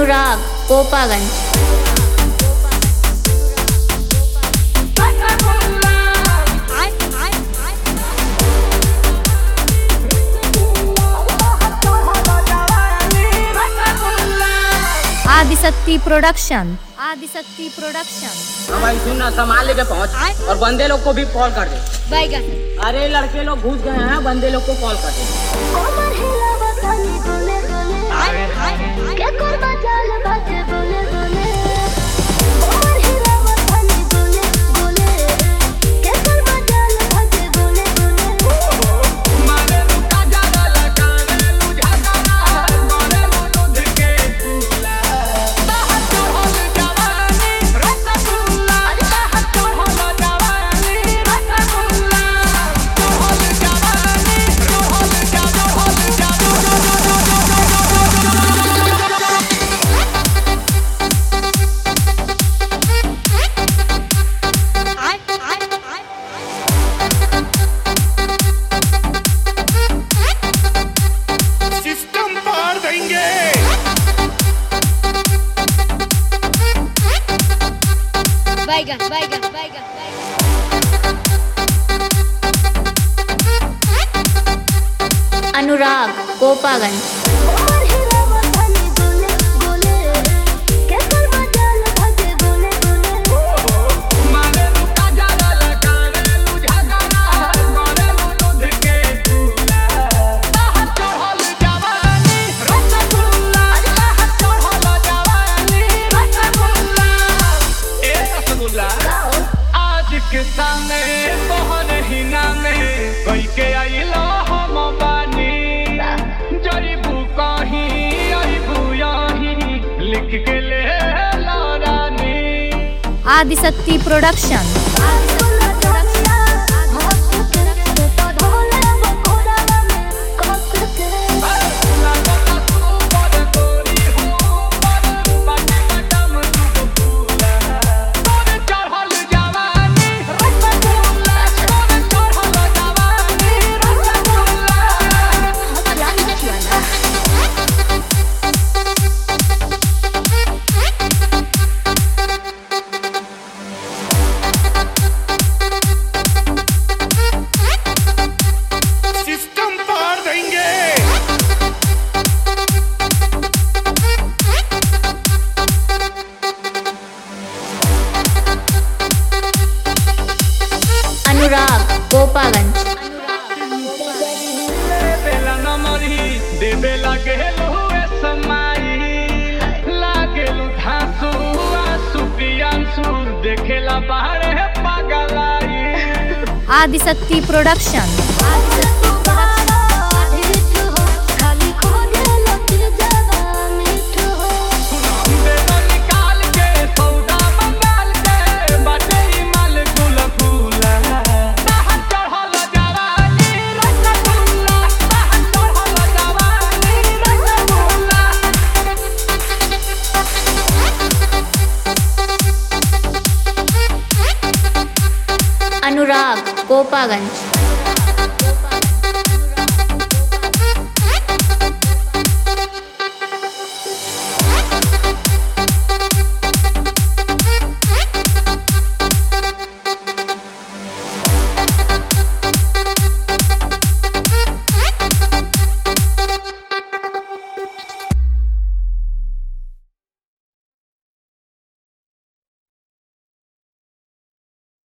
Anurag Kopaganj. Adishakti production. Adishakti production. हमारी सुनना संभाल के पहुंच और बंदे लोग को भी कॉल कर दे। बैगन। अरे लड़के लोग घुस गए हैं, बंदे लोग को कॉल कर दे। बैगन बैगन बैगन। अनुराग कोपागंज। सामने बहन ही नामे कोई के आइलो हम बानी जरीबू कहीं अरीबू यहीं लिख के ले लौरानी। आदिशक्ति प्रोडक्शन। अनुराग कोपागंज। बेला नमरी देबे लागे लोए समाई लागे लु धांसु आंसू पियांसु देखेला बाहर है पागलाई। आदिशक्ति प्रोडक्शन। अनुराग कोपागंज।